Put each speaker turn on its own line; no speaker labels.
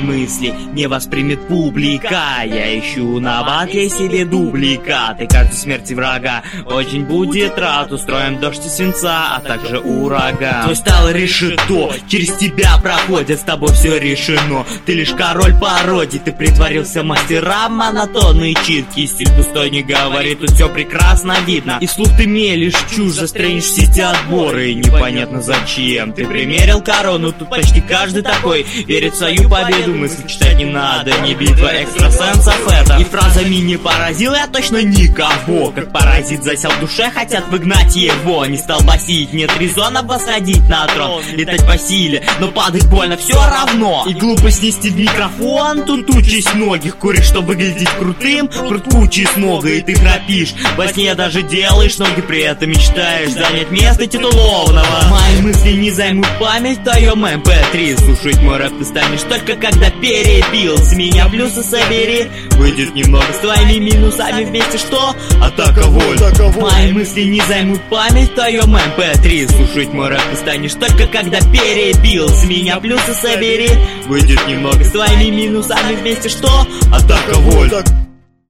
мысли не воспримет публика. Я ищу на банке себе дубликаты. Каждой смерти врага очень будет рад. Устроим дождь и свинца, а также ураган. Твой стало решето, через тебя проходит, с тобой все решено. Ты лишь король пародий, ты притворился мастером монотонной читки. Стиль пустой не говорит, тут все прекрасно видно. И вслух ты мелешь чушь, застрянешь в сети отборы. И непонятно зачем ты примерил корону. Тут почти каждый такой верит в свою победу. Мысли читать не надо, не битва экстрасенсов это. И фразами не поразил я точно никого. Как паразит засел в душе, хотят выгнать его. Не стал басить, нет резона посадить на трон. Летать по силе, но падать больно все равно. И глупо снести в микрофон, тут участь многих. Куришь, чтобы выглядеть крутым, крутучий смога. И ты храпишь, во сне даже делаешь ноги, при этом мечтаешь занять место титулованного. Мои мысли не займут память в твоем MP3. Слушать мой рэп ты станешь только когда перебил. С меня плюсы собери, выйдет немного с твоими минусами вместе, что? Атака вольт. Мои мысли не займут память в твоем MP3. Слушать мой рэп ты станешь только когда перебил. С меня плюсы собери, выйдет немного с твоими минусами вместе, что? Атака вольт.